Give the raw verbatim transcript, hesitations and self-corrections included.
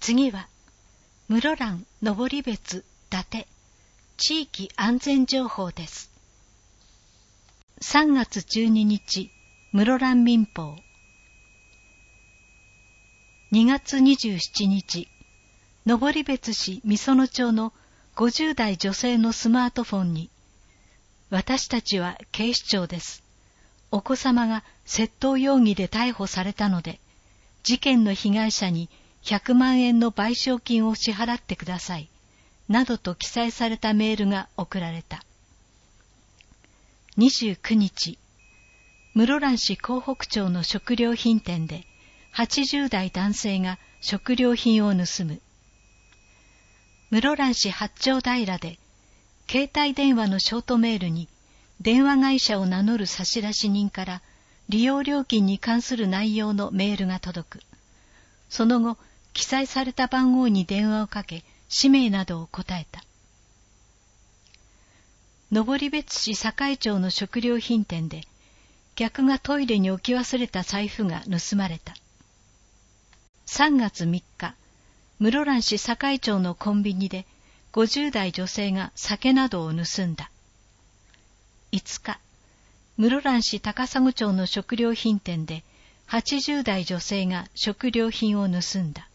次は室蘭登別伊達地域安全情報です。さんがつじゅうににち室蘭民報。にがつにじゅうしちにち登別市美園町のごじゅうだい女性のスマートフォンに、私たちは警視庁です。お子様が窃盗容疑で逮捕されたので、事件の被害者にひゃくまんえんの賠償金を支払ってください、などと記載されたメールが送られた。にじゅうくにち、室蘭市江北町の食料品店ではちじゅうだい男性が食料品を盗む。室蘭市八丁平で携帯電話のショートメールに電話会社を名乗る差出人から利用料金に関する内容のメールが届く。その後、記載された番号に電話をかけ、氏名などを答えた。登別市堺町の食料品店で客がトイレに置き忘れた財布が盗まれた。さんがつみっか、室蘭市堺町のコンビニでごじゅうだい女性が酒などを盗んだ。いつか、室蘭市高砂町の食料品店ではちじゅうだい女性が食料品を盗んだ。